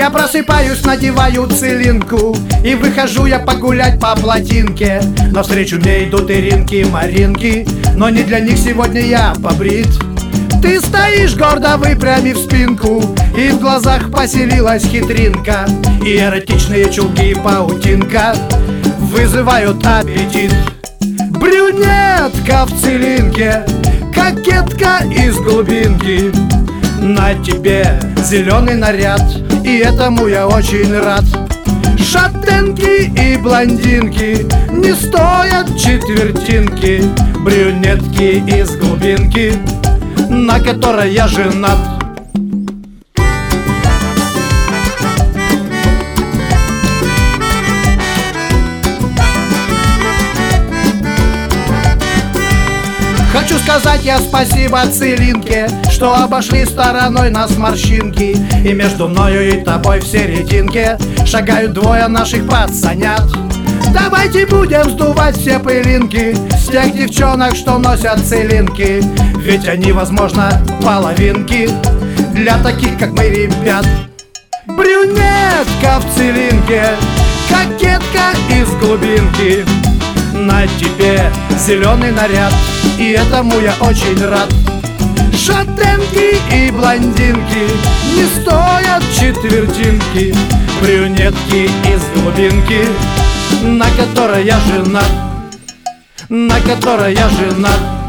Я просыпаюсь, надеваю целинку, и выхожу я погулять по плотинке. Навстречу мне идут Иринки и Маринки, но не для них сегодня я побрит. Ты стоишь гордо, выпрямив спинку, и в глазах поселилась хитринка. И эротичные чулки и паутинка вызывают аппетит. Брюнетка в целинке, кокетка из глубинки. На тебе зеленый наряд, и этому я очень рад. Шатенки и блондинки не стоят четвертинки. Брюнетки из глубинки, на которой я женат. Хочу сказать я спасибо целинке, что обошли стороной нас морщинки. И между мною и тобой в серединке шагают двое наших пацанят. Давайте будем сдувать все пылинки с тех девчонок, что носят целинки. Ведь они, возможно, половинки для таких, как мы, ребят. Брюнетка в целинке, кокетка из глубинки. На тебе зеленый наряд, и этому я очень рад. Шатенки и блондинки не стоят четвертинки. Брюнетки из глубинки, на которой я женат, на которой я женат.